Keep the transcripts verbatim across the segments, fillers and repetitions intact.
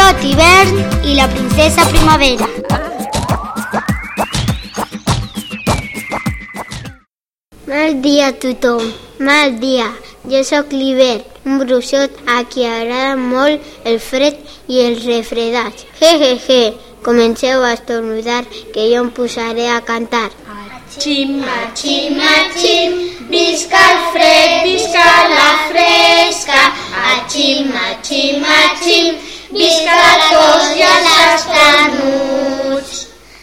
bruixot hivern i la princesa primavera. Mal dia a tothom, mal dia. Jo sóc l'hivern, un bruixot a qui agrada molt el fred i els refredats. Je, je, je, comenceu a estornudar que jo em posaré a cantar. Achim, achim, achim, visca el fred, visca la fresca. Achim, achim, achim, visca la tos i els esternuts.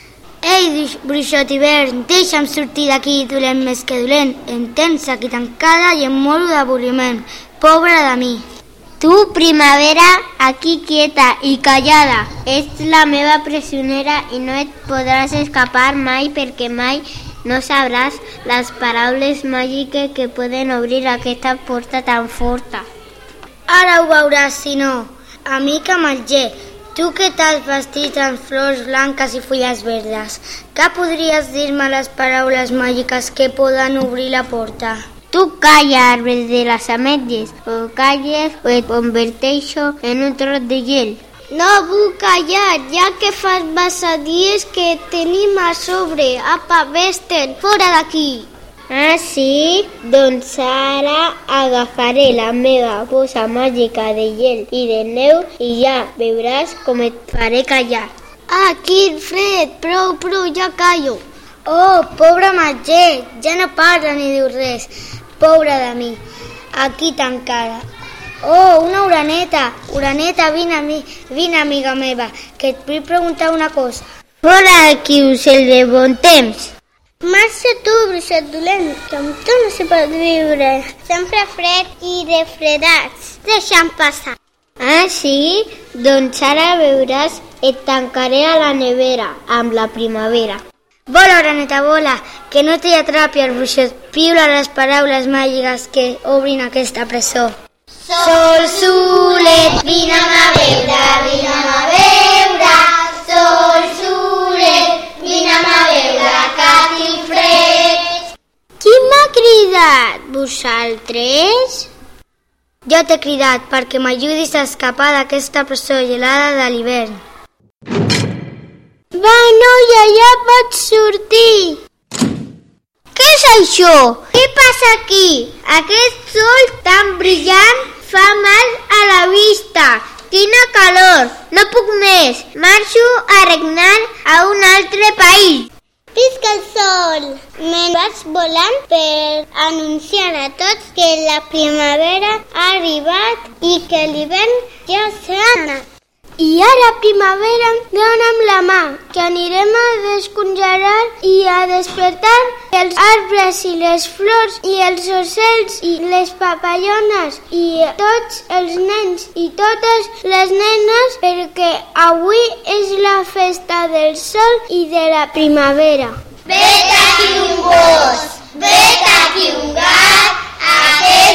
Ei, bruixot hivern, deixa'm sortir d'aquí dolent més que dolent. Em tens aquí tancada i em moro d'avorriment. Pobra de mi. Tu, primavera, aquí quieta i callada. Ets la meva presonera i no et podràs escapar mai perquè mai no sabràs les paraules màgiques que poden obrir aquesta porta tan forta. Ara ho veuràs, si no. Amica Marger, tu que t'has vestit amb flors blanques i fulles verdes, que podries dir-me les paraules màgiques que poden obrir la porta? Tu calla, arbre de les ametlles, o calles o et converteixo en un tros de gel. No vull callar, ja que fa massa dies que tenim a sobre. Apa, vés-te'n, fora d'aquí. Ah, sí? Doncs ara agafaré la meva bossa màgica de gel i de neu i ja veuràs com et faré callar. Ah, quin fred! Prou, prou, ja callo. Oh, pobra Marger, ja no parla ni diu res. Pobra de mi, aquí tancada. Oh, una oreneta. Oreneta, vine, mi, vine, amiga meva, que et vull preguntar una cosa. Fora d'aquí, ocell de bon temps. Marxa tu, bruixot dolent, que amb tu no se pot viure. Sempre fred i refredats. Deixa'm passar. Ah, sí? Doncs ara veuràs, et tancaré a la nevera amb la primavera. Vola, oreneta, vola, que no t'hi atrapi el bruixot. Piula les paraules màgiques que obrin aquesta presó. Sol, solet, vine'm a veure, vine'm a veure. Sol, solet, vine'm a veure, que tinc fred. Qui m'ha cridat? Vosaltres? Jo t'he cridat perquè m'ajudis a escapar d'aquesta presó gelada de l'hivern. Va, noia, ja pots sortir. Què és això? Què passa aquí? Aquest sol tan brillant fa mal a la vista. Quina calor! No puc més. Marxo a regnar a un altre país. Visca el sol! Me'n vaig volant per anunciar a tots que la primavera ha arribat i que l'hivern ja s'ha anat. I ara, primavera, dona'm la mà, que anirem a descongelar i a despertar els arbres i les flors i els ocells i les papallones i tots els nens i totes les nenes, perquè avui és la festa del sol i de la primavera. Vet aquí un gos, vet aquí un gat, aquest